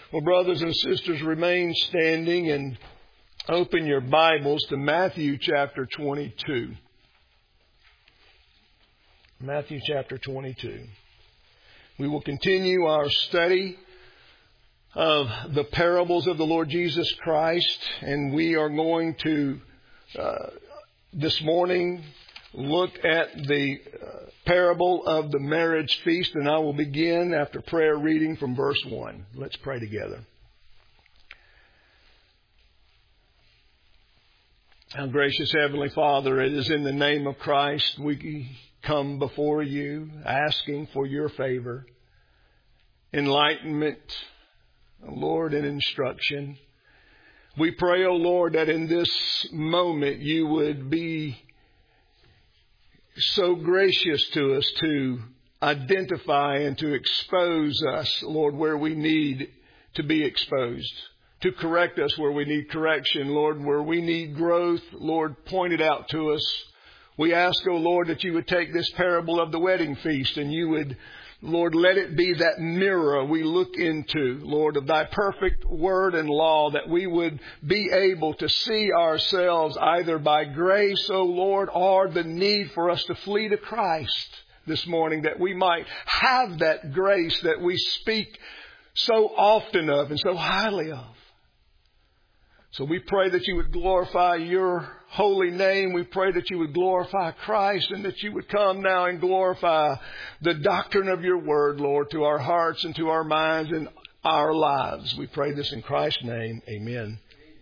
Well, brothers and sisters, remain standing and open your Bibles to Matthew chapter 22. Matthew chapter 22. We will continue our study of the parables of the Lord Jesus Christ, and we are going to this morning look at the parable of the marriage feast, and I will begin after prayer reading from verse 1. Let's pray together. Our gracious Heavenly Father, it is in the name of Christ we come before you asking for your favor, enlightenment, Lord, and instruction. We pray, O Lord, that in this moment you would be so gracious to us to identify and to expose us, Lord, where we need to be exposed, to correct us where we need correction, Lord, where we need growth, Lord, point it out to us. We ask, O Lord, that you would take this parable of the wedding feast and you would, Lord, let it be that mirror we look into, Lord, of thy perfect word and law, that we would be able to see ourselves either by grace, O Lord, or the need for us to flee to Christ this morning, that we might have that grace that we speak so often of and so highly of. So we pray that you would glorify your holy name. We pray that you would glorify Christ and that you would come now and glorify the doctrine of your word, Lord, to our hearts and to our minds and our lives. We pray this in Christ's name. Amen.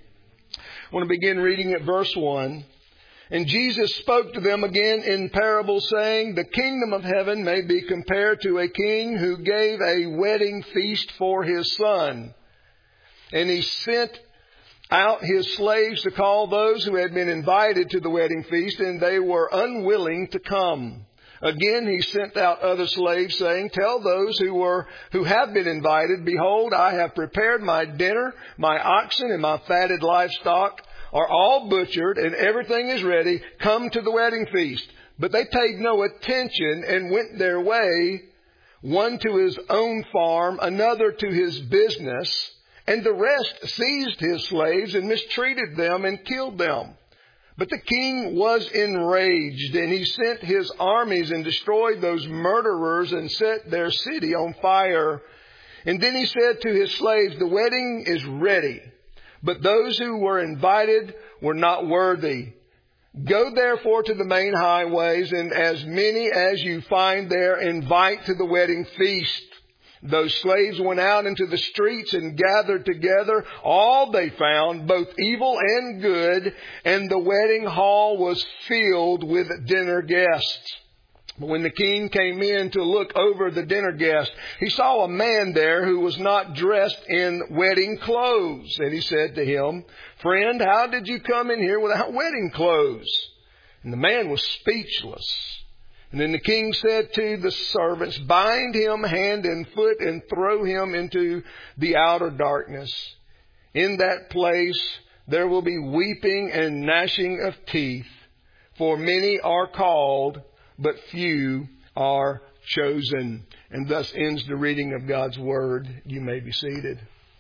I want to begin reading at verse 1. And Jesus spoke to them again in parables, saying, the kingdom of heaven may be compared to a king who gave a wedding feast for his son. And he sent out his slaves to call those who had been invited to the wedding feast, and they were unwilling to come. Again, he sent out other slaves, saying, tell those who have been invited, behold, I have prepared my dinner, my oxen and my fatted livestock are all butchered, and everything is ready. Come to the wedding feast. But they paid no attention and went their way, one to his own farm, another to his business. And the rest seized his slaves and mistreated them and killed them. But the king was enraged, and he sent his armies and destroyed those murderers and set their city on fire. And then he said to his slaves, the wedding is ready, but those who were invited were not worthy. Go therefore to the main highways, and as many as you find there, invite to the wedding feast. Those slaves went out into the streets and gathered together all they found, both evil and good, and the wedding hall was filled with dinner guests. But when the king came in to look over the dinner guests, he saw a man there who was not dressed in wedding clothes. And he said to him, friend, how did you come in here without wedding clothes? And the man was speechless. And then the king said to the servants, bind him hand and foot and throw him into the outer darkness. In that place there will be weeping and gnashing of teeth, for many are called, but few are chosen. And thus ends the reading of God's word. You may be seated.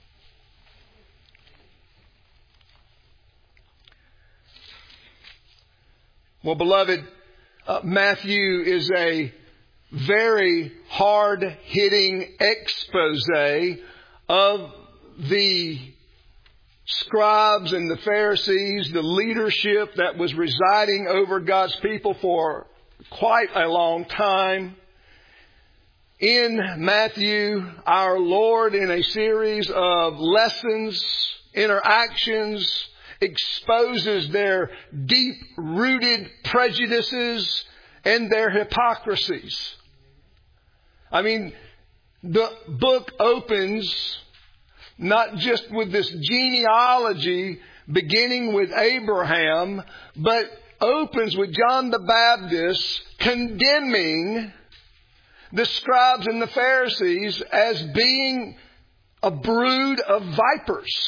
Well, beloved, Matthew is a very hard-hitting expose of the scribes and the Pharisees, the leadership that was residing over God's people for quite a long time. In Matthew, our Lord, in a series of lessons, interactions, exposes their deep-rooted prejudices and their hypocrisies. I mean, the book opens not just with this genealogy beginning with Abraham, but opens with John the Baptist condemning the scribes and the Pharisees as being a brood of vipers.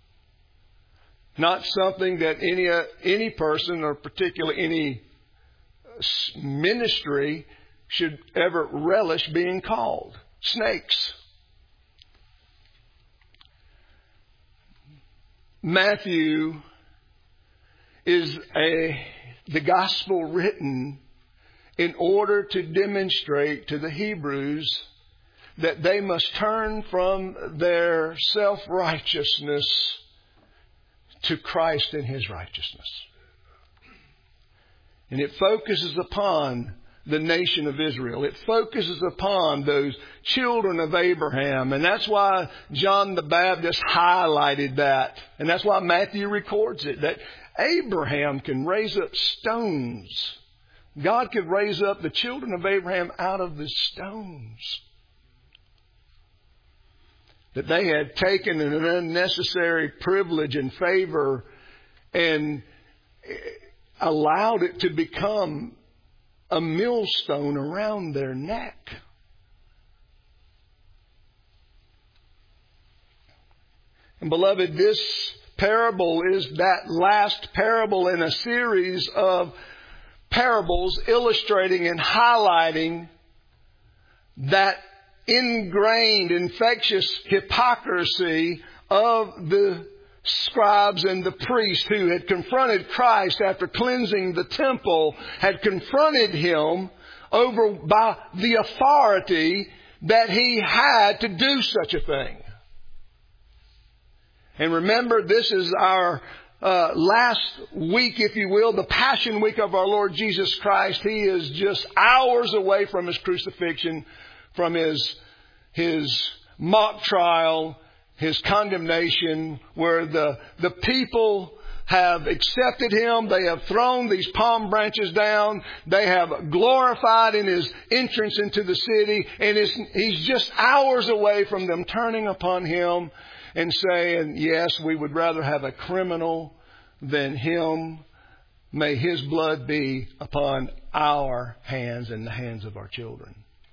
Not something that any person, or particularly any ministry, should ever relish being called. Snakes. Matthew is the gospel written in order to demonstrate to the Hebrews that they must turn from their self-righteousness to Christ and His righteousness. And it focuses upon the nation of Israel. It focuses upon those children of Abraham. And that's why John the Baptist highlighted that. And that's why Matthew records it, that Abraham can raise up stones. God could raise up the children of Abraham out of the stones. That they had taken an unnecessary privilege and favor and allowed it to become a millstone around their neck. And beloved, this parable is that last parable in a series of parables illustrating and highlighting that ingrained, infectious hypocrisy of the scribes and the priests who had confronted Christ after cleansing the temple, had confronted Him over by the authority that He had to do such a thing. And remember, this is our last week, if you will, the Passion Week of our Lord Jesus Christ. He is just hours away from His crucifixion, from His mock trial, His condemnation, where the people have accepted Him. They have thrown these palm branches down. They have glorified in His entrance into the city. And He's just hours away from them turning upon Him and saying, yes, we would rather have a criminal than Him. May His blood be upon our hands and the hands of our children.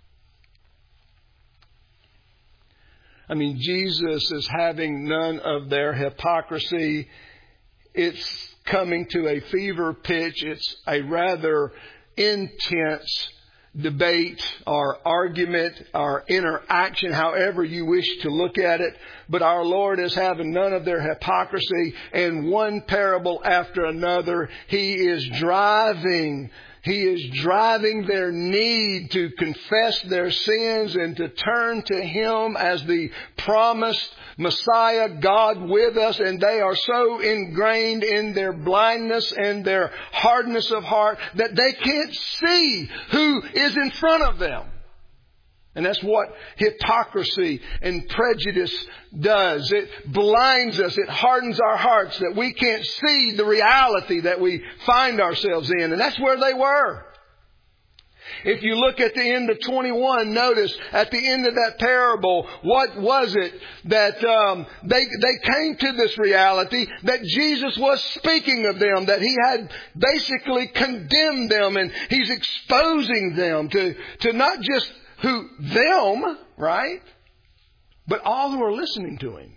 I mean, Jesus is having none of their hypocrisy. It's coming to a fever pitch. It's a rather intense debate or argument or interaction, however you wish to look at it. But our Lord is having none of their hypocrisy. And one parable after another, He is driving their need to confess their sins and to turn to Him as the promised Messiah, God with us. And they are so ingrained in their blindness and their hardness of heart that they can't see who is in front of them. And that's what hypocrisy and prejudice does. It blinds us. It hardens our hearts that we can't see the reality that we find ourselves in. And that's where they were. If you look at the end of 21, notice at the end of that parable, what was it that they came to this reality that Jesus was speaking of them, that He had basically condemned them, and He's exposing them to not just them, right? But all who are listening to Him.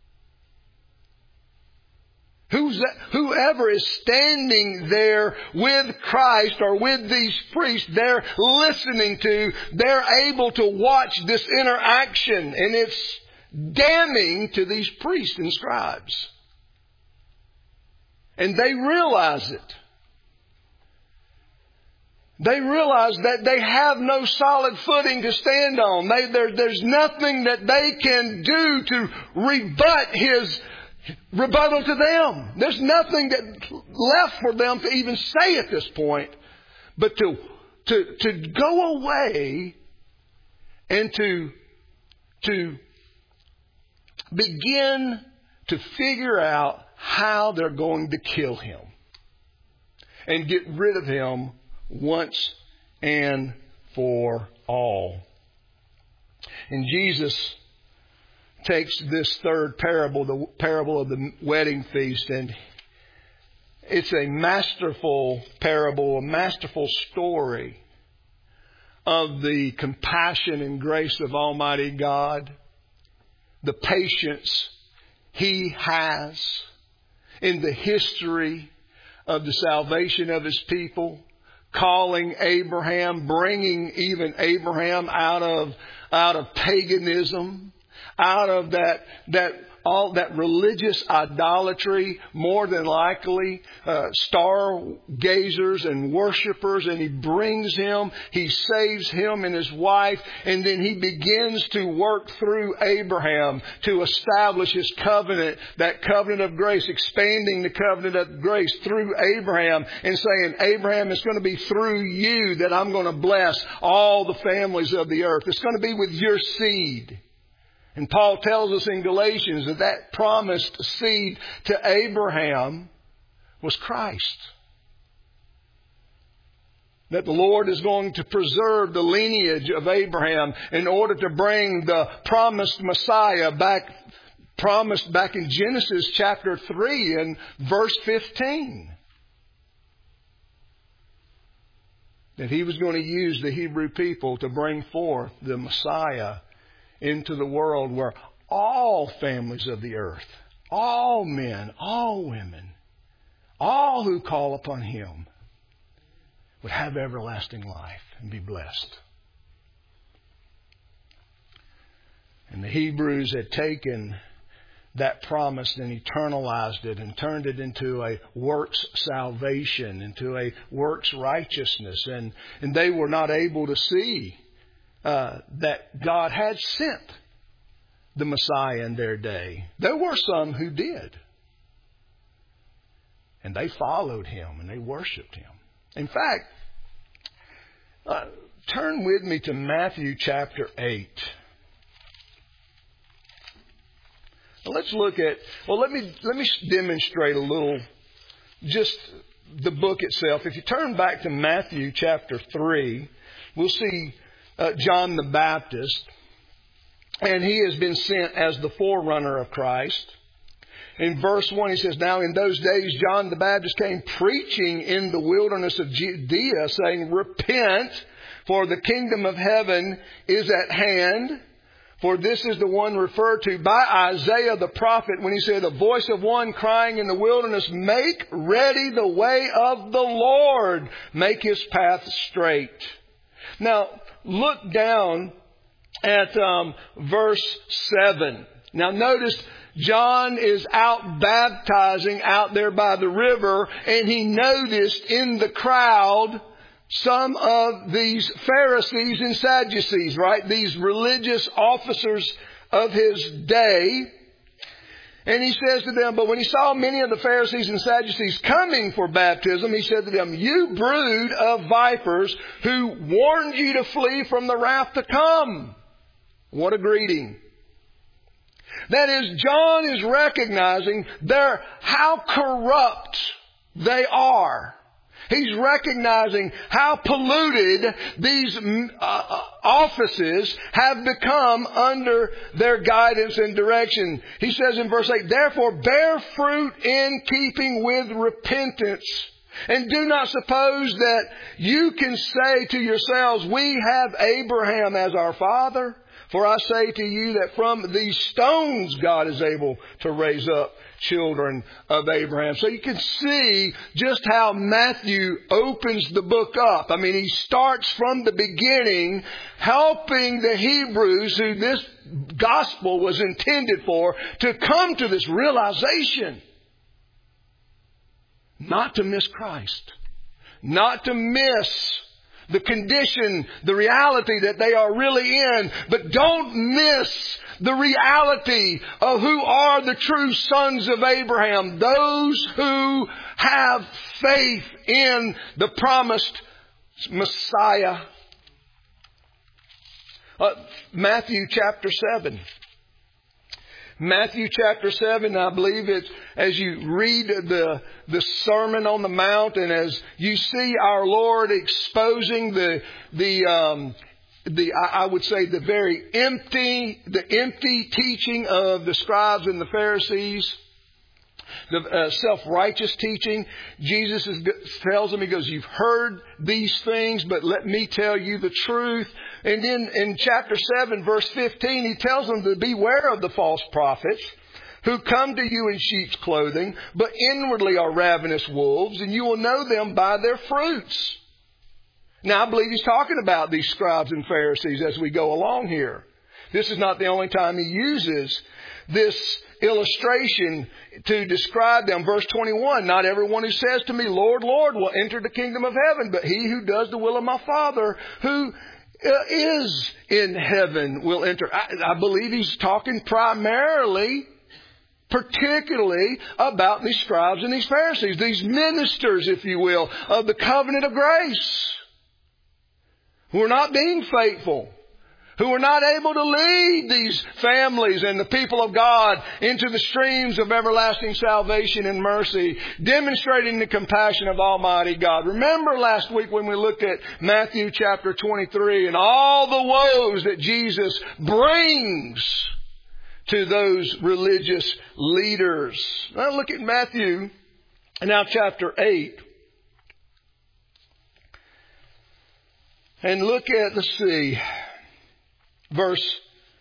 Whoever is standing there with Christ or with these priests, they're listening to, they're able to watch this interaction, and it's damning to these priests and scribes. And they realize it. They realize that they have no solid footing to stand on. There's nothing that they can do to rebut His rebuttal to them. There's nothing left for them to even say at this point, but to go away and to begin to figure out how they're going to kill Him and get rid of Him once and for all. And Jesus takes this third parable, the parable of the wedding feast, and it's a masterful parable, a masterful story of the compassion and grace of Almighty God, the patience He has in the history of the salvation of His people, calling Abraham, bringing even Abraham out of paganism, out of all that religious idolatry, more than likely, stargazers and worshipers, and He brings him, He saves him and his wife, and then He begins to work through Abraham to establish His covenant, that covenant of grace, expanding the covenant of grace through Abraham and saying, Abraham, it's going to be through you that I'm going to bless all the families of the earth. It's going to be with your seed. And Paul tells us in Galatians that promised seed to Abraham was Christ. That the Lord is going to preserve the lineage of Abraham in order to bring the promised Messiah promised back in Genesis chapter 3 and verse 15. That He was going to use the Hebrew people to bring forth the Messiah into the world where all families of the earth, all men, all women, all who call upon Him would have everlasting life and be blessed. And the Hebrews had taken that promise and eternalized it and turned it into a works salvation, into a works righteousness. And they were not able to see that God had sent the Messiah in their day. There were some who did. And they followed Him and they worshiped Him. In fact, turn with me to Matthew chapter 8. Let's look at, let me demonstrate a little, just the book itself. If you turn back to Matthew chapter 3, we'll see John the Baptist, and he has been sent as the forerunner of Christ. In verse 1 he says, Now in those days John the Baptist came preaching in the wilderness of Judea, saying, Repent, for the kingdom of heaven is at hand. For this is the one referred to by Isaiah the prophet when he said, The voice of one crying in the wilderness, Make ready the way of the Lord, make His path straight. Now, look down at verse 7. Now notice John is out baptizing out there by the river, and he noticed in the crowd some of these Pharisees and Sadducees, right? These religious officers of his day. And he says to them, but when he saw many of the Pharisees and Sadducees coming for baptism, he said to them, You brood of vipers, who warned you to flee from the wrath to come. What a greeting. That is, John is recognizing how corrupt they are. He's recognizing how polluted these offices have become under their guidance and direction. He says in verse 8, Therefore bear fruit in keeping with repentance. And do not suppose that you can say to yourselves, We have Abraham as our father. For I say to you that from these stones God is able to raise up children of Abraham. So you can see just how Matthew opens the book up. I mean, he starts from the beginning, helping the Hebrews who this gospel was intended for to come to this realization. Not to miss Christ. Not to miss the condition, the reality that they are really in. But don't miss the reality of who are the true sons of Abraham. Those who have faith in the promised Messiah. Matthew chapter 7. Matthew chapter 7, I believe it's as you read the Sermon on the Mount and as you see our Lord exposing I would say the very empty teaching of the scribes and the Pharisees, the self-righteous teaching. Jesus tells them, He goes, You've heard these things, but let me tell you the truth. And then in chapter 7, verse 15, He tells them to beware of the false prophets who come to you in sheep's clothing, but inwardly are ravenous wolves, and you will know them by their fruits. Now, I believe He's talking about these scribes and Pharisees as we go along here. This is not the only time he uses this illustration to describe them. Verse 21, not everyone who says to me, Lord, Lord, will enter the kingdom of heaven, but he who does the will of my Father who is in heaven will enter. I believe he's talking particularly about these scribes and these Pharisees, these ministers, if you will, of the covenant of grace, who are not being faithful, who are not able to lead these families and the people of God into the streams of everlasting salvation and mercy, demonstrating the compassion of Almighty God. Remember last week when we looked at Matthew chapter 23 and all the woes that Jesus brings to those religious leaders. Now look at Matthew, now chapter 8. And look at, let's see, verse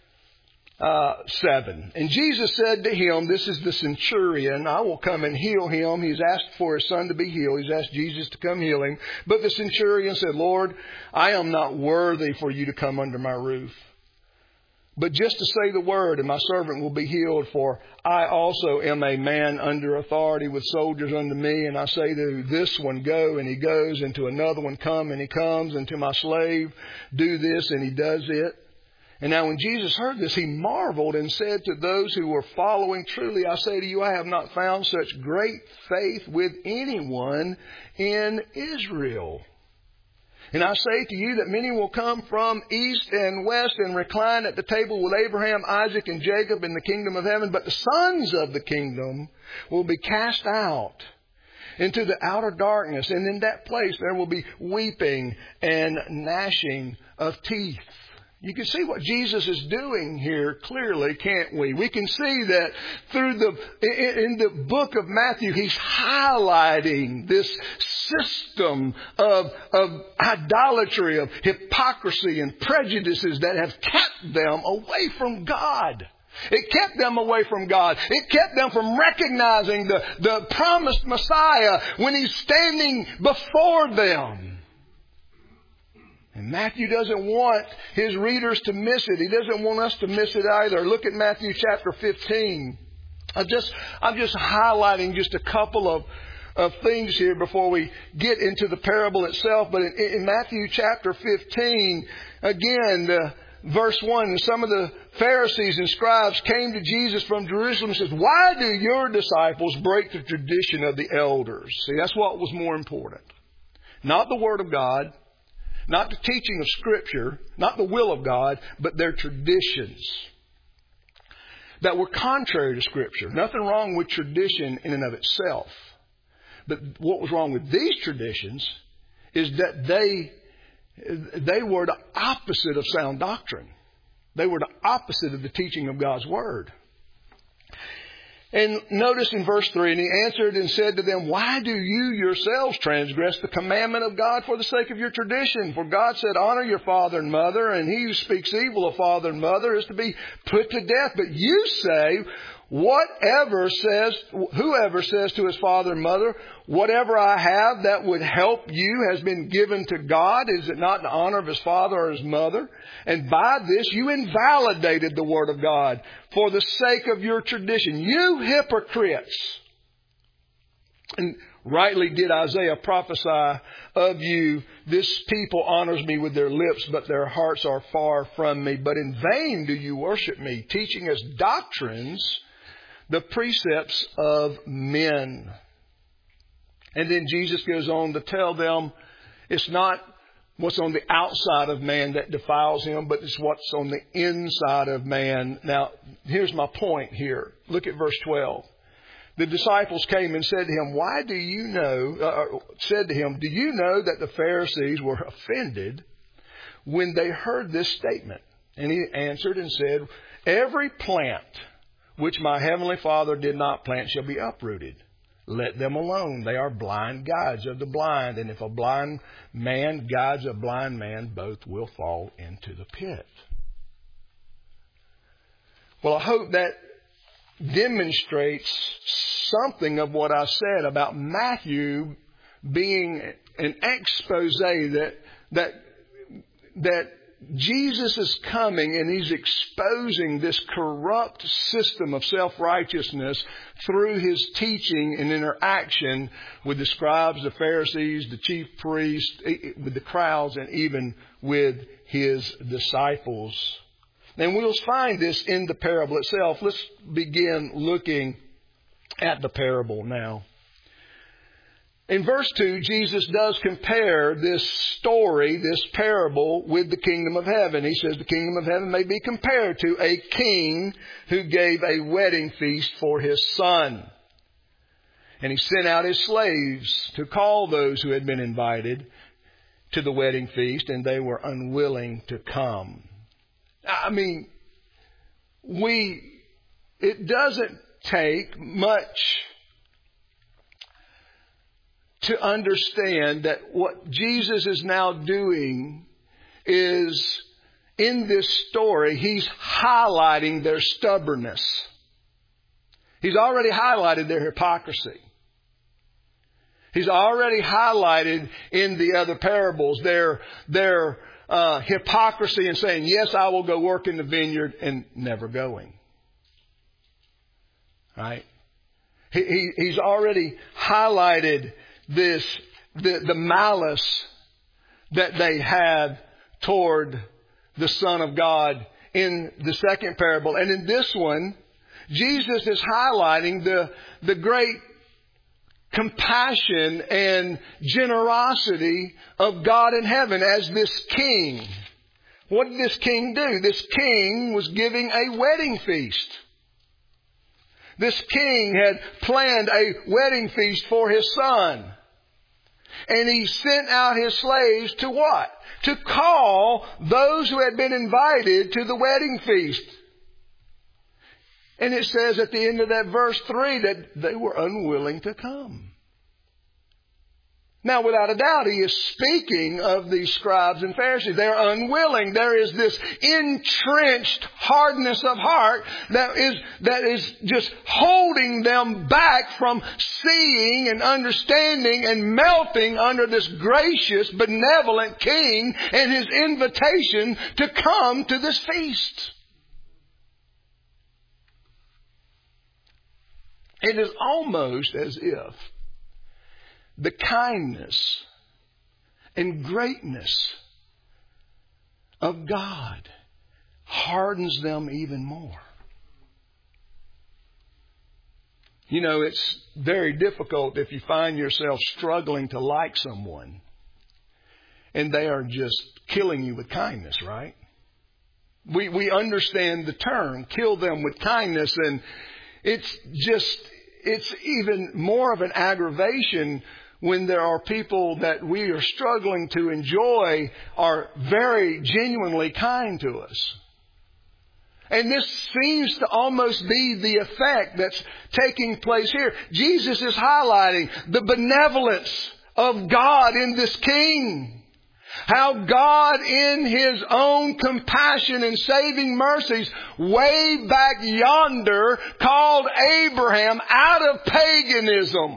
7. And Jesus said to him, this is the centurion, I will come and heal him. He's asked for his son to be healed. He's asked Jesus to come heal him. But the centurion said, Lord, I am not worthy for you to come under my roof. But just to say the word, and my servant will be healed, for I also am a man under authority with soldiers under me. And I say to this one, go, and he goes, and to another one, come, and he comes, and to my slave, do this, and he does it. And now when Jesus heard this, he marveled and said to those who were following, truly, I say to you, I have not found such great faith with anyone in Israel. And I say to you that many will come from east and west and recline at the table with Abraham, Isaac, and Jacob in the kingdom of heaven. But the sons of the kingdom will be cast out into the outer darkness. And in that place there will be weeping and gnashing of teeth. You can see what Jesus is doing here clearly, can't we? We can see that in the book of Matthew, he's highlighting this system of idolatry, of hypocrisy and prejudices that have kept them away from God. It kept them away from God. It kept them from recognizing the promised Messiah when he's standing before them. And Matthew doesn't want his readers to miss it. He doesn't want us to miss it either. Look at Matthew chapter 15. I'm just highlighting just a couple of things here before we get into the parable itself. But in Matthew chapter 15, again, verse 1, and some of the Pharisees and scribes came to Jesus from Jerusalem and said, why do your disciples break the tradition of the elders? See, that's what was more important. Not the Word of God. Not the teaching of Scripture, not the will of God, but their traditions that were contrary to Scripture. Nothing wrong with tradition in and of itself. But what was wrong with these traditions is that they were the opposite of sound doctrine. They were the opposite of the teaching of God's Word. And notice in verse 3, and he answered and said to them, why do you yourselves transgress the commandment of God for the sake of your tradition? For God said, honor your father and mother, and he who speaks evil of father and mother is to be put to death. But you say, whoever says to his father and mother, whatever I have that would help you has been given to God, is it not in honor of his father or his mother? And by this you invalidated the word of God for the sake of your tradition. You hypocrites! And rightly did Isaiah prophesy of you, this people honors me with their lips, but their hearts are far from me. But in vain do you worship me, teaching as doctrines the precepts of men. And then Jesus goes on to tell them it's not what's on the outside of man that defiles him, but it's what's on the inside of man. Now, here's my point here. Look at verse 12. The disciples came and said to him, do you know that the Pharisees were offended when they heard this statement? And he answered and said, every plant which my heavenly Father did not plant shall be uprooted. Let them alone. They are blind guides of the blind. And if a blind man guides a blind man, both will fall into the pit. Well, I hope that demonstrates something of what I said about Matthew being an expose that Jesus is coming and He's exposing this corrupt system of self-righteousness through His teaching and interaction with the scribes, the Pharisees, the chief priests, with the crowds, and even with His disciples. And we'll find this in the parable itself. Let's begin looking at the parable now. In verse 2, Jesus does compare this story, this parable, with the kingdom of heaven. He says the kingdom of heaven may be compared to a king who gave a wedding feast for his son. And he sent out his slaves to call those who had been invited to the wedding feast, and they were unwilling to come. I mean, it doesn't take much to understand that what Jesus is now doing is, in this story, He's highlighting their stubbornness. He's already highlighted their hypocrisy. He's already highlighted in the other parables their hypocrisy in saying, yes, I will go work in the vineyard, and never going. Right? He's already highlighted the malice that they had toward the Son of God in the second parable. And in this one, Jesus is highlighting the great compassion and generosity of God in heaven as this king. What did this king do? This king was giving a wedding feast. This king had planned a wedding feast for his son. And he sent out his slaves to what? To call those who had been invited to the wedding feast. And it says at the end of that verse 3 that they were unwilling to come. Now, without a doubt, he is speaking of the scribes and Pharisees. They're unwilling. There is this entrenched hardness of heart that is just holding them back from seeing and understanding and melting under this gracious, benevolent king and his invitation to come to this feast. It is almost as if the kindness and greatness of God hardens them even more. You know, it's very difficult if you find yourself struggling to like someone and they are just killing you with kindness, right? We understand the term, kill them with kindness, and it's even more of an aggravation when there are people that we are struggling to enjoy are very genuinely kind to us. And this seems to almost be the effect that's taking place here. Jesus is highlighting the benevolence of God in this king. How God in His own compassion and saving mercies way back yonder called Abraham out of paganism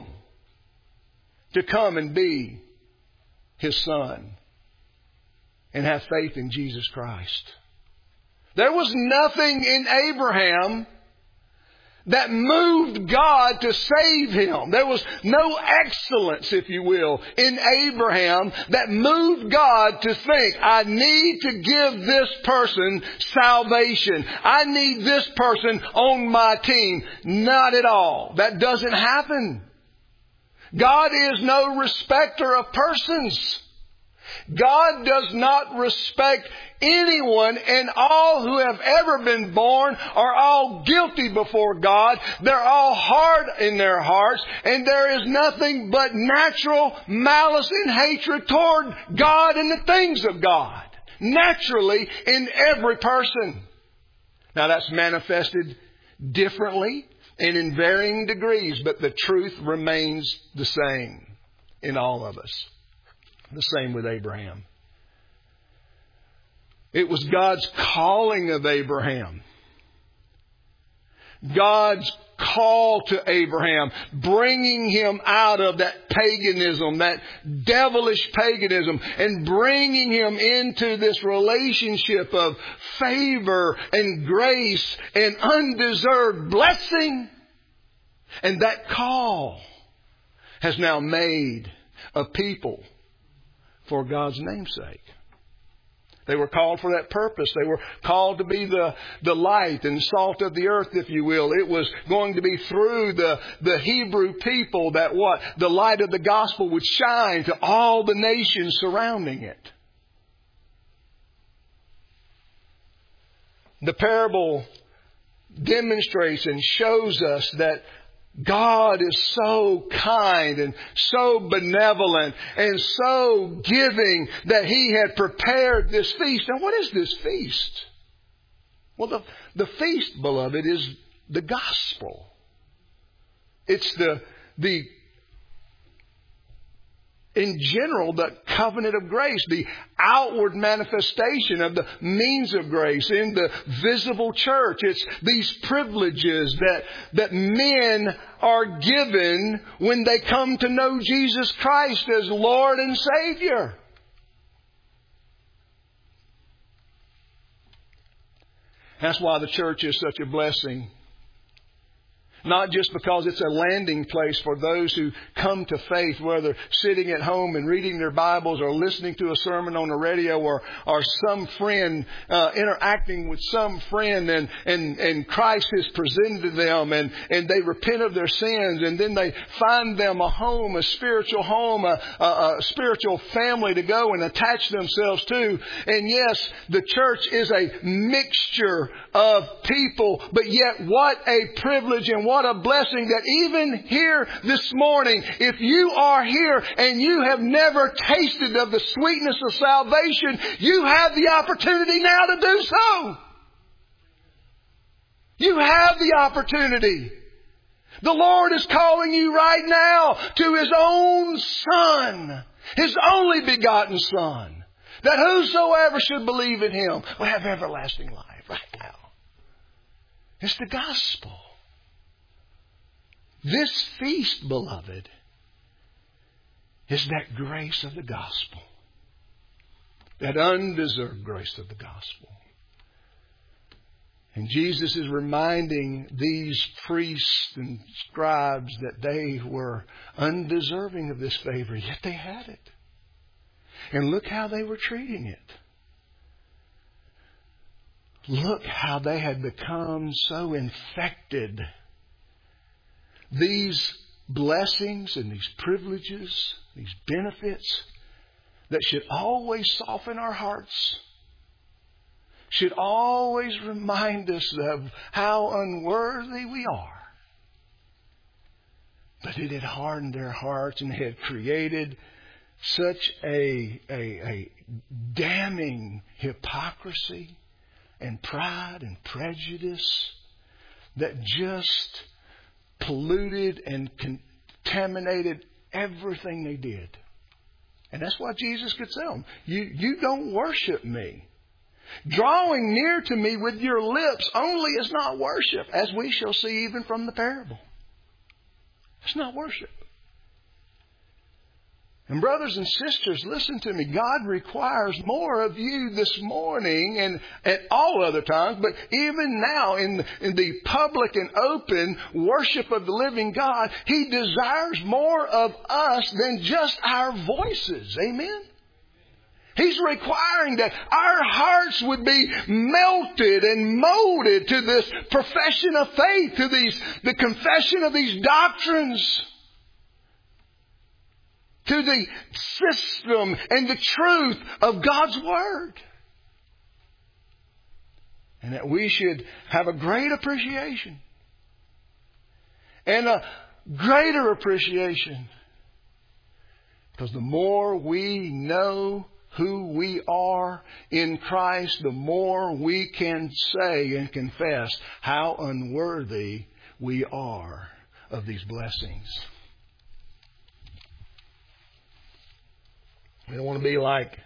to come and be His son and have faith in Jesus Christ. There was nothing in Abraham that moved God to save him. There was no excellence, if you will, in Abraham that moved God to think, I need to give this person salvation. I need this person on my team. Not at all. That doesn't happen. God is no respecter of persons. God does not respect anyone, and all who have ever been born are all guilty before God. They're all hard in their hearts, and there is nothing but natural malice and hatred toward God and the things of God. Naturally in every person. Now that's manifested differently and in varying degrees, but the truth remains the same in all of us. The same with Abraham. It was God's calling of Abraham God's call to Abraham, bringing him out of that paganism, that devilish paganism, and bringing him into this relationship of favor and grace and undeserved blessing. And that call has now made a people for God's namesake. They were called for that purpose. They were called to be the light and salt of the earth, if you will. It was going to be through the Hebrew people that the light of the gospel would shine to all the nations surrounding it. The parable demonstrates and shows us that God is so kind and so benevolent and so giving that He had prepared this feast. Now, what is this feast? Well, the feast, beloved, is the gospel. It's in general, the covenant of grace, the outward manifestation of the means of grace in the visible church. It's these privileges that men are given when they come to know Jesus Christ as Lord and Savior. That's why the church is such a blessing. Not just because it's a landing place for those who come to faith, whether sitting at home and reading their Bibles or listening to a sermon on the radio or some friend interacting with some friend and Christ is presented to them and they repent of their sins and then they find them a home, a spiritual family to go and attach themselves to. And yes, the church is a mixture of people, but yet what a privilege and what a blessing that even here this morning, if you are here and you have never tasted of the sweetness of salvation, you have the opportunity now to do so. You have the opportunity. The Lord is calling you right now to His own Son, His only begotten Son, that whosoever should believe in Him will have everlasting life right now. It's the gospel. This feast, beloved, is that grace of the gospel. That undeserved grace of the gospel. And Jesus is reminding these priests and scribes that they were undeserving of this favor, yet they had it. And look how they were treating it. Look how they had become so infected. These blessings and these privileges, these benefits that should always soften our hearts, should always remind us of how unworthy we are. But it had hardened their hearts and had created such a damning hypocrisy and pride and prejudice that just polluted and contaminated everything they did. And that's why Jesus could tell them, you don't worship me. Drawing near to me with your lips only is not worship, as we shall see even from the parable. It's not worship. And brothers and sisters, listen to me. God requires more of you this morning and at all other times, but even now in the public and open worship of the living God, He desires more of us than just our voices. Amen? He's requiring that our hearts would be melted and molded to this profession of faith, to the confession of these doctrines, to the system and the truth of God's Word. And that we should have a great appreciation and a greater appreciation. Because the more we know who we are in Christ, the more we can say and confess how unworthy we are of these blessings. We don't want to be like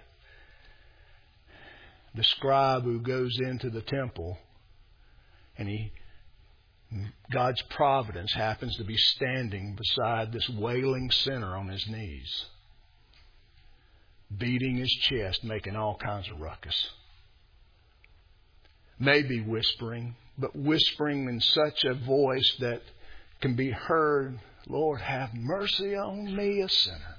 the scribe who goes into the temple and he God's providence happens to be standing beside this wailing sinner on his knees, beating his chest, making all kinds of ruckus. Maybe whispering, but whispering in such a voice that can be heard, Lord, have mercy on me, a sinner.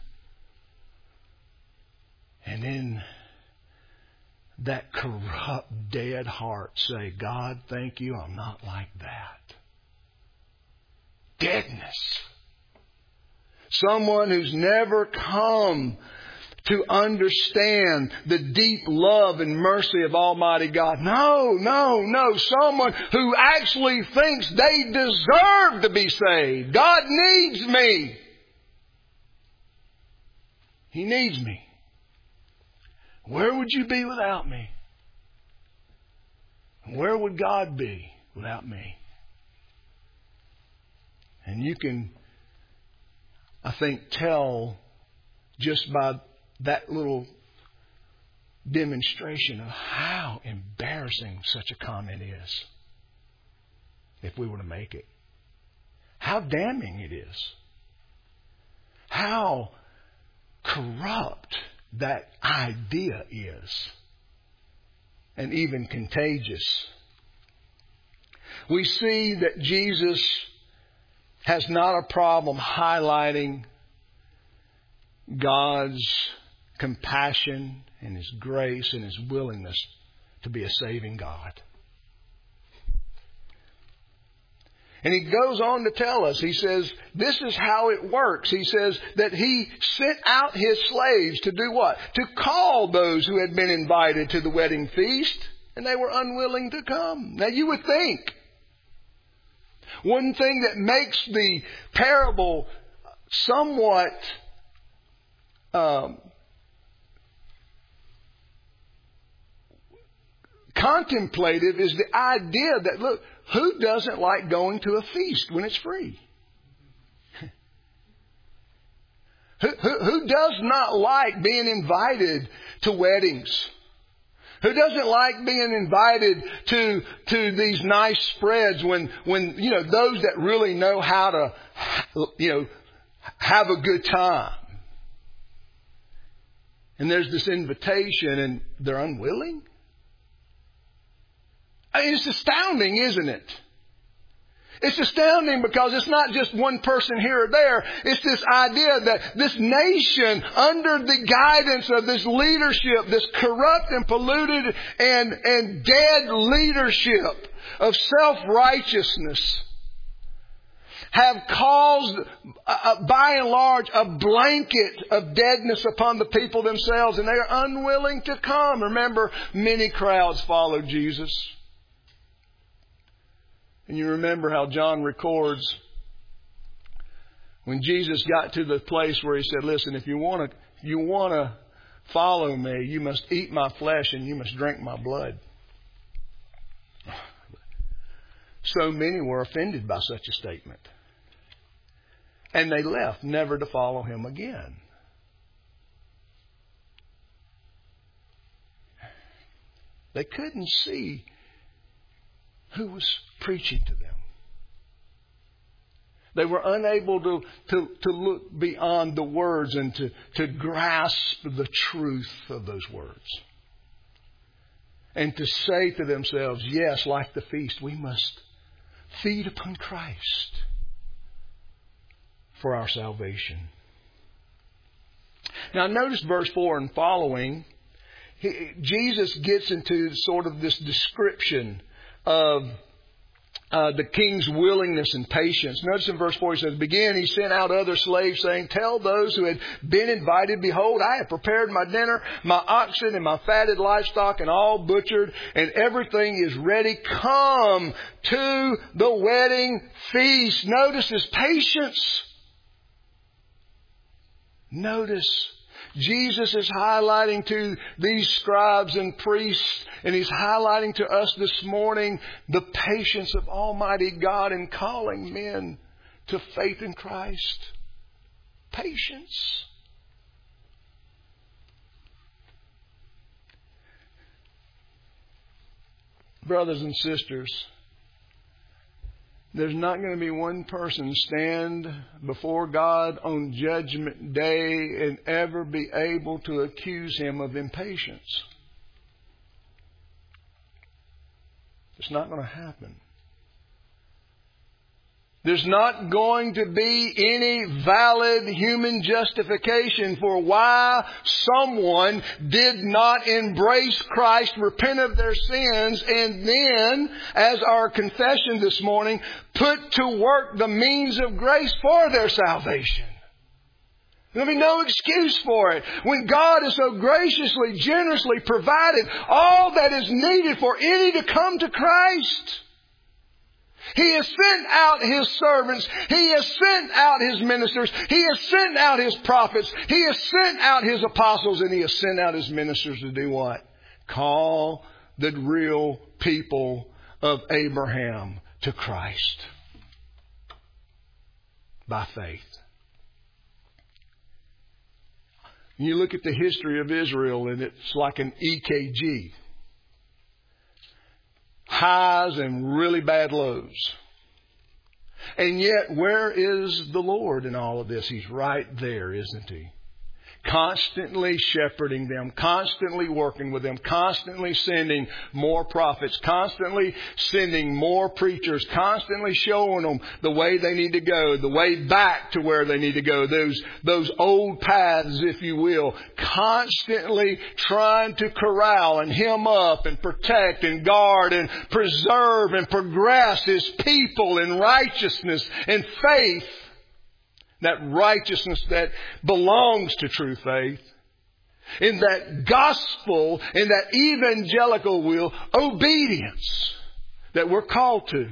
And in that corrupt, dead heart say, God, thank you, I'm not like that. Deadness. Someone who's never come to understand the deep love and mercy of Almighty God. No. Someone who actually thinks they deserve to be saved. God needs me. He needs me. Where would you be without me? Where would God be without me? And you can, I think, tell just by that little demonstration of how embarrassing such a comment is if we were to make it. How damning it is. How corrupt that idea is. And even contagious. We see that Jesus has not a problem highlighting God's compassion and His grace and His willingness to be a saving God. And He goes on to tell us, He says, this is how it works. He says that He sent out His slaves to do what? To call those who had been invited to the wedding feast, and they were unwilling to come. Now you would think, one thing that makes the parable somewhat contemplative is the idea that, look, who doesn't like going to a feast when it's free? Who does not like being invited to weddings? Who doesn't like being invited to these nice spreads when those that really know how to have a good time? And there's this invitation and they're unwilling? I mean, it's astounding, isn't it? It's astounding because it's not just one person here or there. It's this idea that this nation, under the guidance of this leadership, this corrupt and polluted and dead leadership of self-righteousness, have caused, by and large, a blanket of deadness upon the people themselves, and they are unwilling to come. Remember, many crowds followed Jesus. And you remember how John records when Jesus got to the place where He said, listen, if you want to follow me, you must eat my flesh and you must drink my blood. So many were offended by such a statement. And they left, never to follow Him again. They couldn't see who was preaching to them. They were unable to look beyond the words and to grasp the truth of those words. And to say to themselves, yes, like the feast, we must feed upon Christ for our salvation. Now notice verse 4 and following. Jesus gets into sort of this description of the king's willingness and patience. Notice in verse 4 he says, Begin, he sent out other slaves, saying, Tell those who had been invited, Behold, I have prepared my dinner, my oxen and my fatted livestock, and all butchered, and everything is ready. Come to the wedding feast. Notice his patience. Notice Jesus is highlighting to these scribes and priests, and He's highlighting to us this morning the patience of Almighty God in calling men to faith in Christ. Patience. Brothers and sisters, There's not going to be one person stand before God on Judgment Day and ever be able to accuse Him of impatience. It's not going to happen. There's not going to be any valid human justification for why someone did not embrace Christ, repent of their sins, and then, as our confession this morning, put to work the means of grace for their salvation. There'll be no excuse for it. When God has so graciously, generously provided all that is needed for any to come to Christ. He has sent out His servants. He has sent out His ministers. He has sent out His prophets. He has sent out His apostles. And He has sent out His ministers to do what? Call the real people of Abraham to Christ. By faith. You look at the history of Israel and it's like an EKG. Highs and really bad lows. And yet, where is the Lord in all of this? He's right there, isn't He? Constantly shepherding them, constantly working with them, constantly sending more prophets, constantly sending more preachers, constantly showing them the way they need to go, the way back to where they need to go, those old paths, if you will, constantly trying to corral and hem up and protect and guard and preserve and progress His people in righteousness and faith. That righteousness that belongs to true faith. In that gospel, in that evangelical will, obedience that we're called to.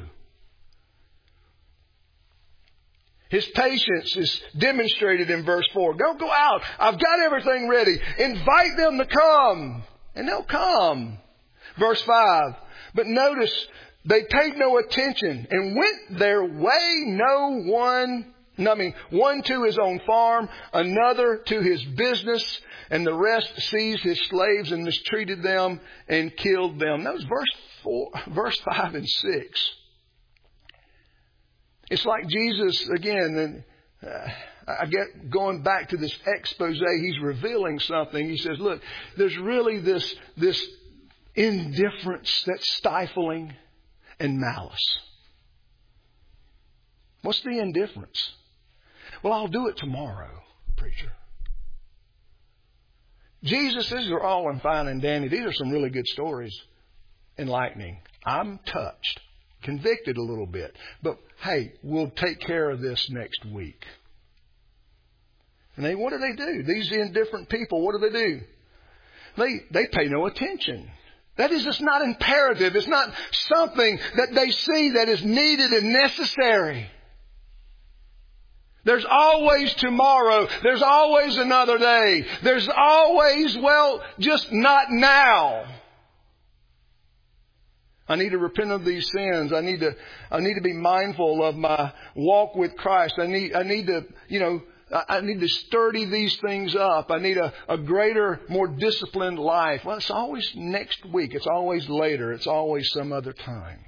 His patience is demonstrated in verse 4. Go out. I've got everything ready. Invite them to come. And they'll come. Verse 5. But notice, they paid no attention and went their way, one to his own farm, another to his business, and the rest seized his slaves and mistreated them and killed them. That was verse 5 and 6. It's like Jesus, again, I get going back to this expose, He's revealing something. He says, look, there's really this indifference that's stifling and malice. What's the indifference? Well, I'll do it tomorrow, preacher. Jesus, these are all fine and dandy. These are some really good stories. Enlightening. I'm touched. Convicted a little bit. But, hey, we'll take care of this next week. And what do? These indifferent people, what do? They pay no attention. That is, it's not imperative. It's not something that they see that is needed and necessary. There's always tomorrow. There's always another day. There's always, just not now. I need to repent of these sins. I need to be mindful of my walk with Christ. I need to sturdy these things up. I need a greater, more disciplined life. Well, it's always next week. It's always later. It's always some other time.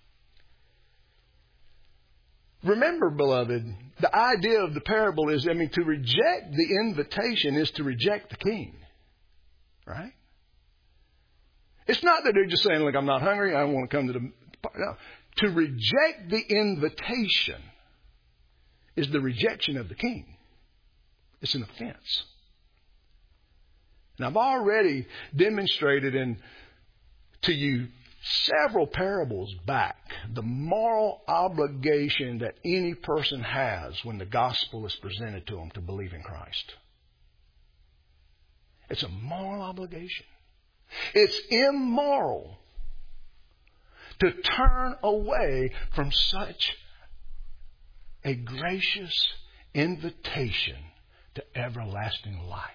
Remember, beloved, the idea of the parable is, to reject the invitation is to reject the king. Right? It's not that they're just saying, look, I'm not hungry. I don't want to come to the... No. To reject the invitation is the rejection of the king. It's an offense. And I've already demonstrated to you several parables back the moral obligation that any person has when the gospel is presented to them to believe in Christ. It's a moral obligation. It's immoral to turn away from such a gracious invitation to everlasting life.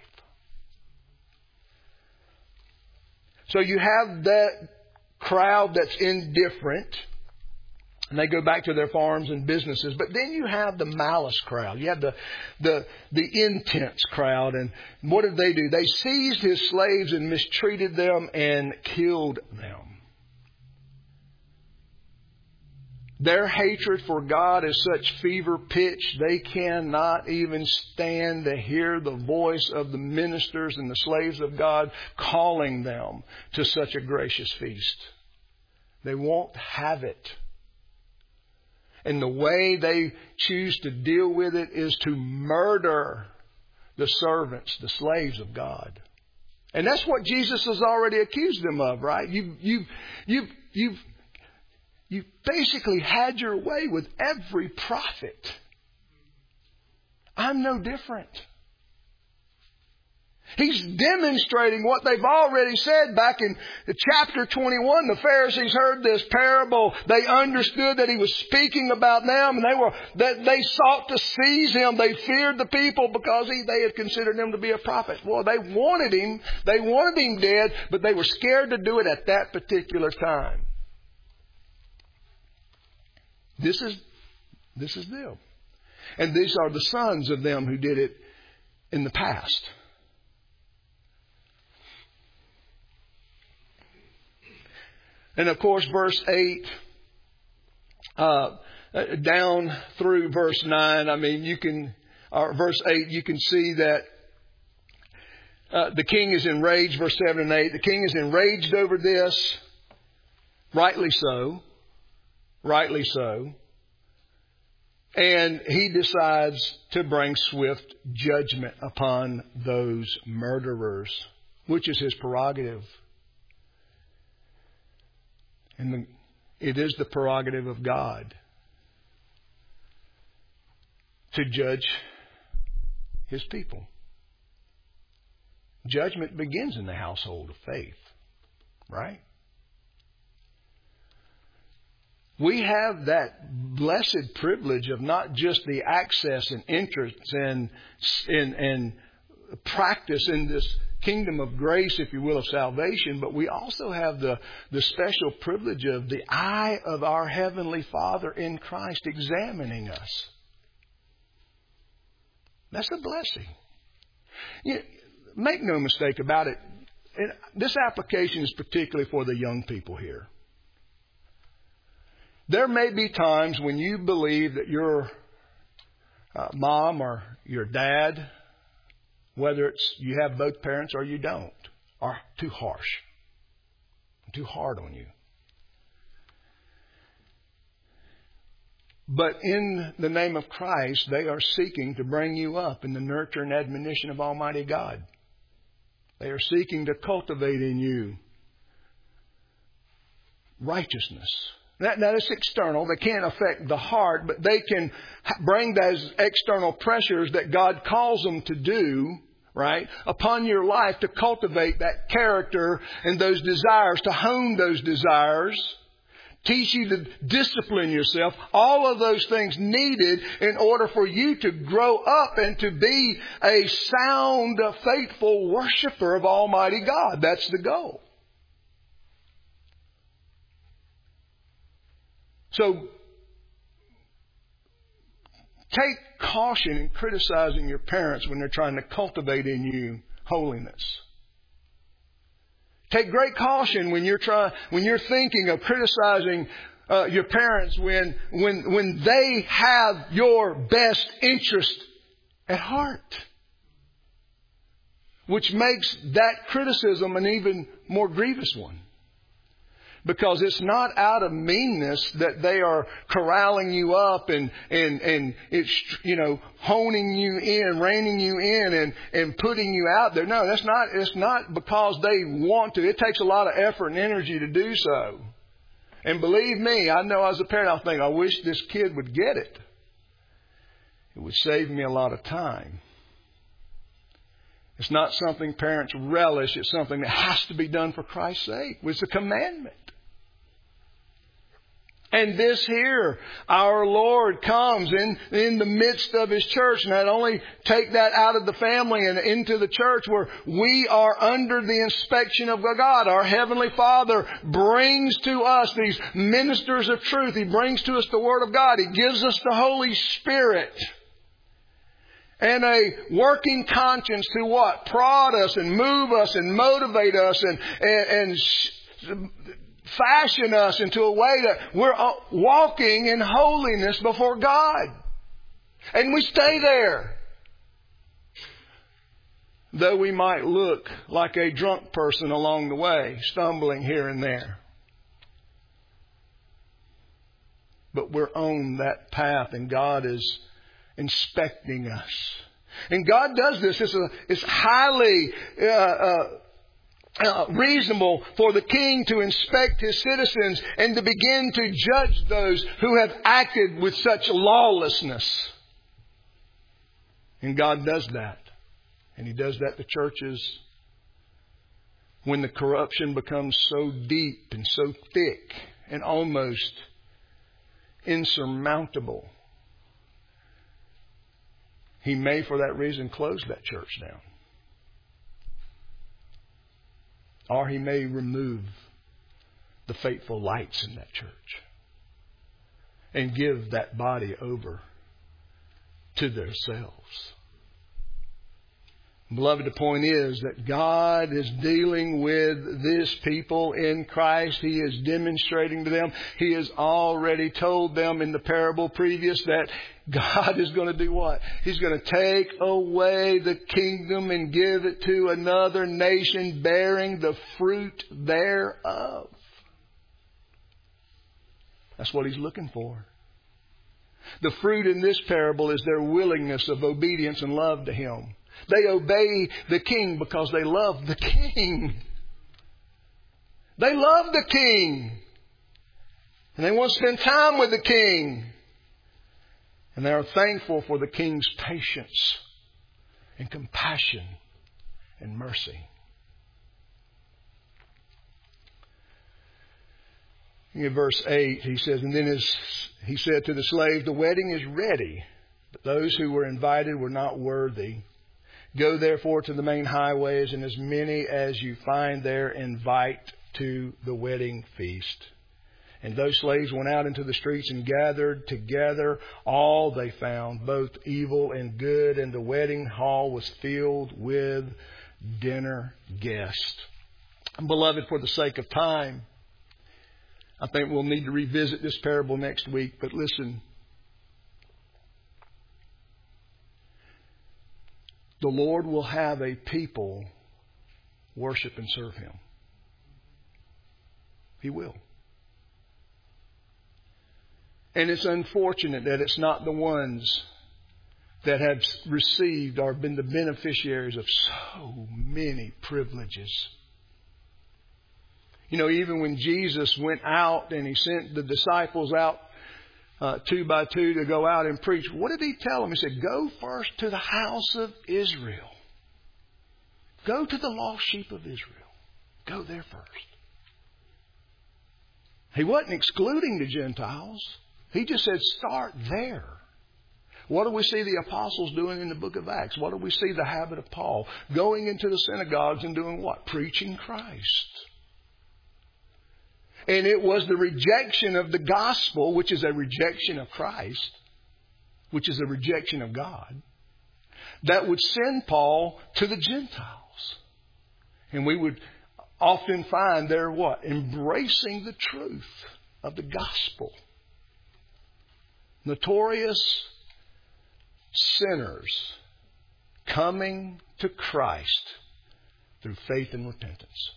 So you have that crowd that's indifferent, and they go back to their farms and businesses. But then you have the malice crowd. You have the intense crowd. And what did they do? They seized his slaves and mistreated them and killed them. Their hatred for God is such fever pitch, they cannot even stand to hear the voice of the ministers and the slaves of God calling them to such a gracious feast. They won't have it. And the way they choose to deal with it is to murder the servants, the slaves of God. And that's what Jesus has already accused them of, right? You've basically had your way with every prophet. I'm no different. He's demonstrating what they've already said back in chapter 21. The Pharisees heard this parable. They understood that he was speaking about them, and they sought to seize him. They feared the people because they had considered him to be a prophet. Well, they wanted him dead, but they were scared to do it at that particular time. This is them. And these are the sons of them who did it in the past. And of course, verse 8, down through verse 9, verse 8, you can see that the king is enraged, verse 7 and 8. The king is enraged over this, rightly so. Rightly so. And he decides to bring swift judgment upon those murderers, which is his prerogative. And it is the prerogative of God to judge his people. Judgment begins in the household of faith, right? We have that blessed privilege of not just the access and entrance and practice in this kingdom of grace, if you will, of salvation, but we also have the special privilege of the eye of our Heavenly Father in Christ examining us. That's a blessing. Make no mistake about it. And this application is particularly for the young people here. There may be times when you believe that your mom or your dad, whether it's you have both parents or you don't, are too harsh, too hard on you. But in the name of Christ, they are seeking to bring you up in the nurture and admonition of Almighty God. They are seeking to cultivate in you righteousness. Now, it's external. They can't affect the heart, but they can bring those external pressures that God calls them to do, right, upon your life to cultivate that character and those desires, to hone those desires, teach you to discipline yourself. All of those things needed in order for you to grow up and to be a sound, faithful worshiper of Almighty God. That's the goal. So, take caution in criticizing your parents when they're trying to cultivate in you holiness. Take great caution when you're thinking of criticizing your parents when they have your best interest at heart, which makes that criticism an even more grievous one. Because it's not out of meanness that they are corralling you up and it's, honing you in, reining you in and putting you out there. No, it's not because they want to. It takes a lot of effort and energy to do so. And believe me, I know as a parent, I think, I wish this kid would get it. It would save me a lot of time. It's not something parents relish. It's something that has to be done for Christ's sake. It's a commandment. And this here, our Lord comes in the midst of His church. Not only take that out of the family and into the church where we are under the inspection of God. Our Heavenly Father brings to us these ministers of truth. He brings to us the Word of God. He gives us the Holy Spirit. And a working conscience to what? Prod us and move us and motivate us and fashion us into a way that we're walking in holiness before God. And we stay there. Though we might look like a drunk person along the way, stumbling here and there. But we're on that path and God is inspecting us. And God does this. It's highly reasonable for the king to inspect his citizens and to begin to judge those who have acted with such lawlessness. And God does that. And He does that to churches when the corruption becomes so deep and so thick and almost insurmountable. He may, for that reason, close that church down. Or He may remove the faithful lights in that church and give that body over to themselves. Beloved, the point is that God is dealing with this people in Christ. He is demonstrating to them. He has already told them in the parable previous that God is going to do what? He's going to take away the kingdom and give it to another nation bearing the fruit thereof. That's what He's looking for. The fruit in this parable is their willingness of obedience and love to Him. They obey the king because they love the king. They love the king. And they want to spend time with the king. And they are thankful for the king's patience and compassion and mercy. In verse 8, he says, and then he said to the slave, the wedding is ready, but those who were invited were not worthy. Go therefore to the main highways, and as many as you find there, invite to the wedding feast. And those slaves went out into the streets and gathered together all they found, both evil and good, and the wedding hall was filled with dinner guests. Beloved, for the sake of time, I think we'll need to revisit this parable next week, but listen. The Lord will have a people worship and serve Him. He will. And it's unfortunate that it's not the ones that have received or been the beneficiaries of so many privileges. You know, even when Jesus went out and He sent the disciples out 2 by 2 to go out and preach, what did He tell them? He said, go first to the house of Israel. Go to the lost sheep of Israel. Go there first. He wasn't excluding the Gentiles. He just said, start there. What do we see the apostles doing in the book of Acts? What do we see the habit of Paul? Going into the synagogues and doing what? Preaching Christ. And it was the rejection of the gospel, which is a rejection of Christ, which is a rejection of God, that would send Paul to the Gentiles. And we would often find they're what? Embracing the truth of the gospel. Notorious sinners coming to Christ through faith and repentance.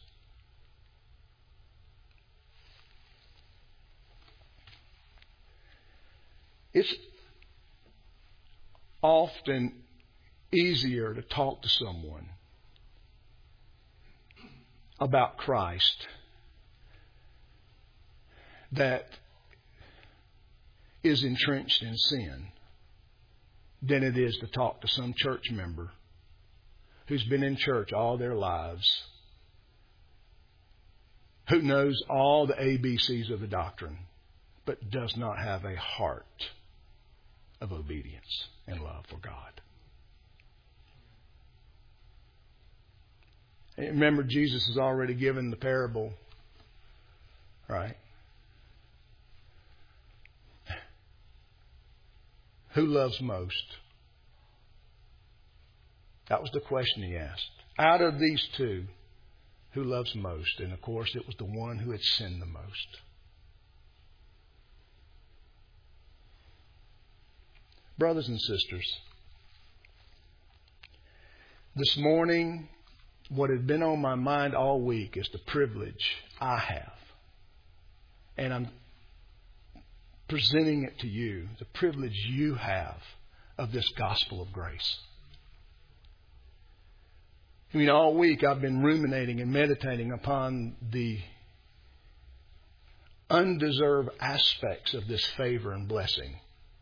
It's often easier to talk to someone about Christ that is entrenched in sin than it is to talk to some church member who's been in church all their lives, who knows all the ABCs of the doctrine, but does not have a heart of obedience and love for God. And remember, Jesus has already given the parable, right? Who loves most? That was the question He asked. Out of these two, who loves most. And of course, it was the one who had sinned the most. Brothers and sisters, this morning, what had been on my mind all week is the privilege I have. And I'm presenting it to you, the privilege you have of this gospel of grace. I mean, all week I've been ruminating and meditating upon the undeserved aspects of this favor and blessing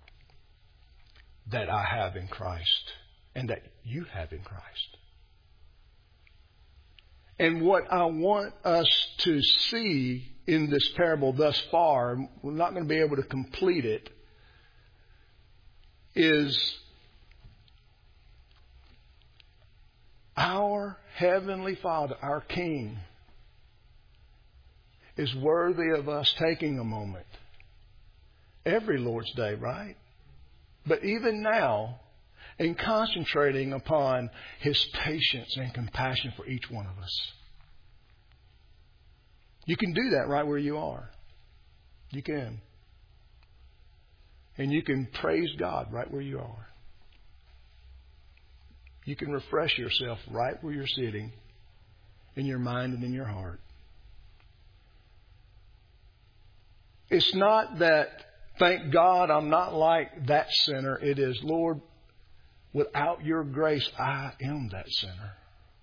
that I have in Christ and that you have in Christ. And what I want us to see in this parable thus far, we're not going to be able to complete it, is our Heavenly Father, our King, is worthy of us taking a moment. Every Lord's Day, right? But even now, in concentrating upon His patience and compassion for each one of us. You can do that right where you are. You can. And you can praise God right where you are. You can refresh yourself right where you're sitting, in your mind and in your heart. It's not that, thank God, I'm not like that sinner. It is, Lord, without your grace, I am that sinner.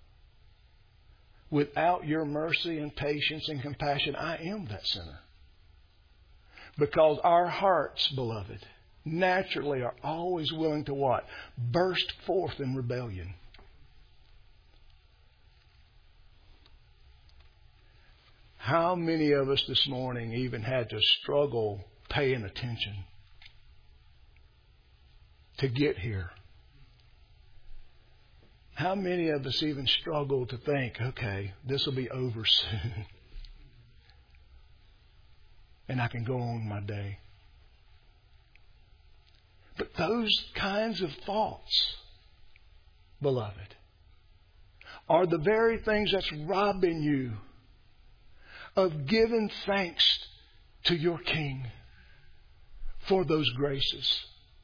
Without your mercy and patience and compassion, I am that sinner. Because our hearts, beloved, naturally are always willing to what? Burst forth in rebellion. How many of us this morning even had to struggle paying attention to get here? How many of us even struggle to think, okay, this will be over soon, and I can go on my day? But those kinds of thoughts, beloved, are the very things that's robbing you of giving thanks to your King for those graces.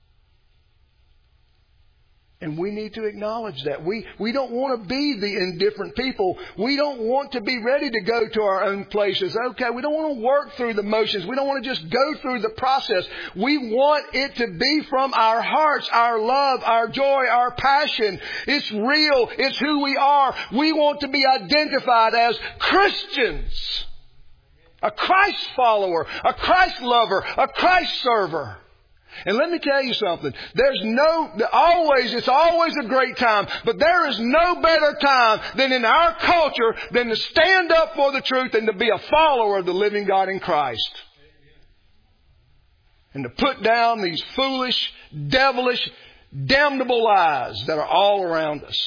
And we need to acknowledge that. We don't want to be the indifferent people. We don't want to be ready to go to our own places. Okay, we don't want to work through the motions. We don't want to just go through the process. We want it to be from our hearts, our love, our joy, our passion. It's real. It's who we are. We want to be identified as Christians. A Christ follower, a Christ lover, a Christ server. And let me tell you something. It's always a great time, but there is no better time than in our culture than to stand up for the truth and to be a follower of the living God in Christ. And to put down these foolish, devilish, damnable lies that are all around us.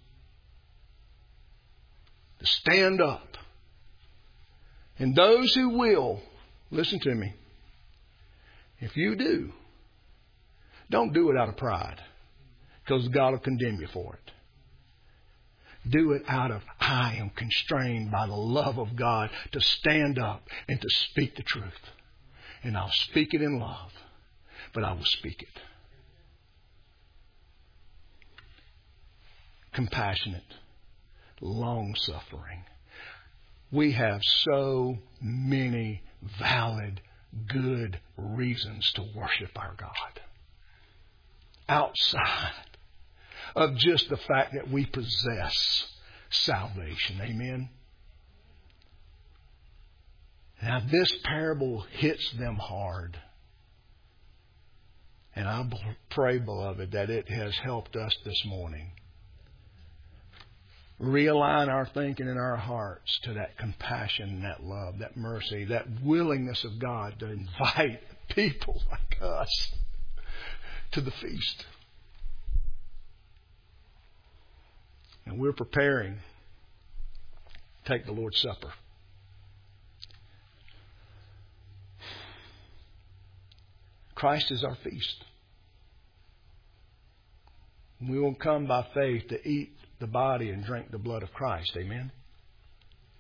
To stand up. And those who will, listen to me, if you do, don't do it out of pride, because God will condemn you for it. Do it out of, I am constrained by the love of God to stand up and to speak the truth. And I'll speak it in love, but I will speak it. Compassionate, long-suffering. We have so many valid, good reasons to worship our God. Outside of just the fact that we possess salvation. Amen? Now this parable hits them hard. And I pray, beloved, that it has helped us this morning realign our thinking and our hearts to that compassion, that love, that mercy, that willingness of God to invite people like us to the feast. And we're preparing to take the Lord's Supper. Christ is our feast. We will come by faith to eat the body and drink the blood of Christ. Amen?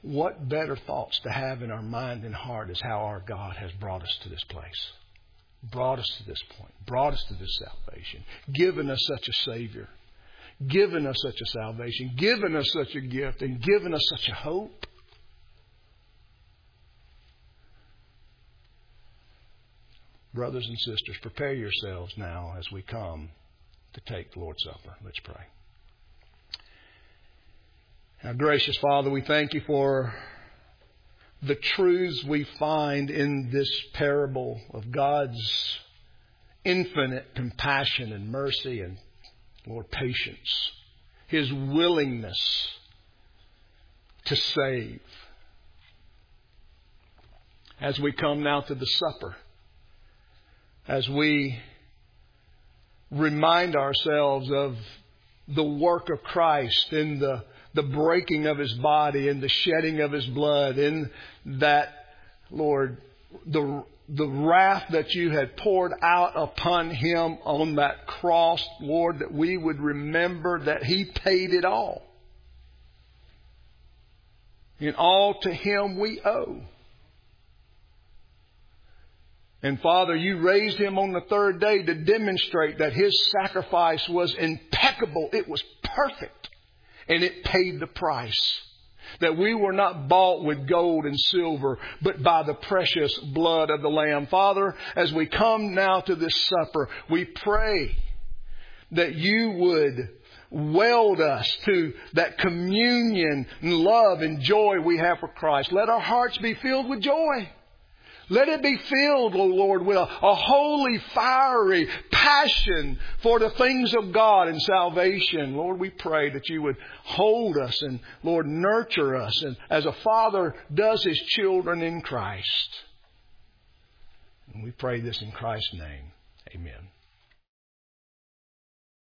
what better thoughts to have in our mind and heart is how our God has brought us to this place, brought us to this point, brought us to this salvation, given us such a Savior, given us such a salvation, given us such a gift, and given us such a hope. Brothers and sisters, prepare yourselves now as we come to take the Lord's Supper. Let's pray. Now, gracious Father, we thank you for the truths we find in this parable of God's infinite compassion and mercy and, Lord, patience. His willingness to save. As we come now to the supper, as we remind ourselves of the work of Christ in the breaking of His body and the shedding of His blood, in that, Lord, the wrath that you had poured out upon Him on that cross, Lord, that we would remember that He paid it all. And all to Him we owe. And Father, you raised Him on the third day to demonstrate that His sacrifice was impeccable. It was perfect. And it paid the price. That we were not bought with gold and silver, but by the precious blood of the Lamb. Father, as we come now to this supper, we pray that you would weld us to that communion and love and joy we have for Christ. Let our hearts be filled with joy. Let it be filled, O Lord, with a holy, fiery passion for the things of God and salvation. Lord, we pray that you would hold us and, Lord, nurture us, and as a father does his children in Christ. And we pray this in Christ's name. Amen.